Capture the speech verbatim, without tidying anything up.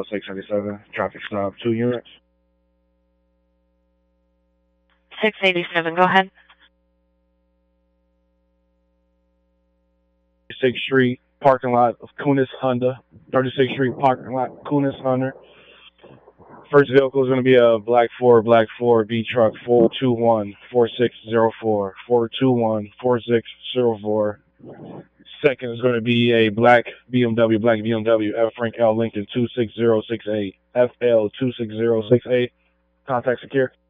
L six seventy-seven. Traffic stop, two units. six eighty-seven, go ahead. thirty-sixth Street, parking lot of Kunis Honda. thirty-sixth Street, parking lot, Kunis Honda. First vehicle is going to be a black Ford, black Ford B truck, four two one, four six zero four, four two one, four six zero four. Second is going to be a black B M W, black B M W, F Frank L Lincoln two six zero six eight, F L two six zero six eight. Contact secure.